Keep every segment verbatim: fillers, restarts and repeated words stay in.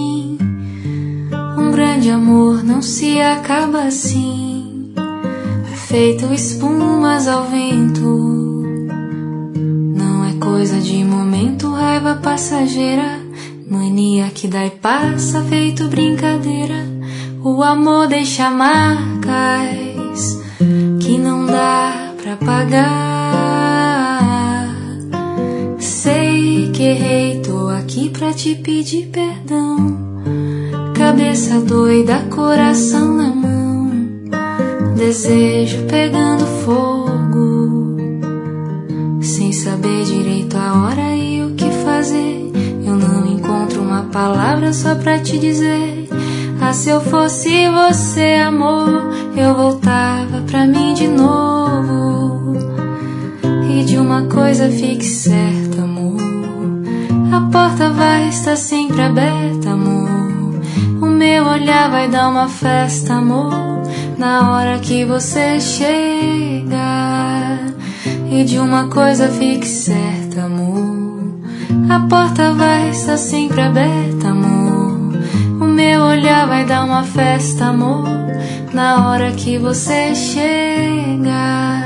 assim. Um grande amor não se acaba assim. É feito espumas ao vento. Não é coisa de momento, raiva passageira, mania que dá e passa, feito brincadeira. O amor deixa marcas que não dá pra pagar. Sei que errei, tô aqui pra te pedir perdão. Cabeça doida, coração na mão, desejo pegando fogo, sem saber direito a hora e o que fazer. Eu não encontro uma palavra só pra te dizer: ah, se eu fosse você, amor, eu voltava pra mim de novo. E de uma coisa fique certa, amor, a porta vai estar sempre aberta, amor. O meu olhar vai dar uma festa, amor, na hora que você chega. E de uma coisa fique certa, amor, a porta vai estar sempre aberta, amor. O meu olhar vai dar uma festa, amor, na hora que você chega.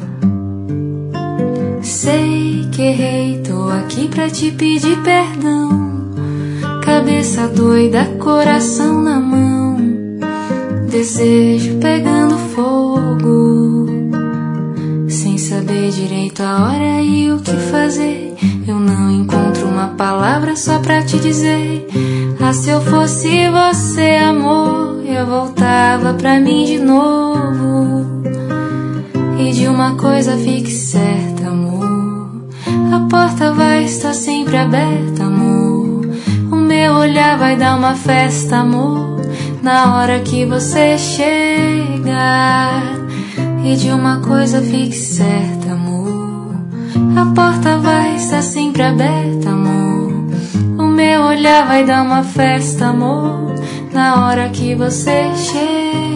Sei que errei, tô aqui pra te pedir perdão. Cabeça doida, coração na mão, desejo pegando fogo, sem saber direito a hora e o que fazer. Eu não encontro uma palavra só pra te dizer: ah, se eu fosse você, amor, eu voltava pra mim de novo. E de uma coisa fique certa, amor, a porta vai estar sempre aberta, amor. O meu olhar vai dar uma festa, amor, na hora que você chega. E de uma coisa fique certa, amor, a porta vai estar sempre aberta, amor. O meu olhar vai dar uma festa, amor, na hora que você chega.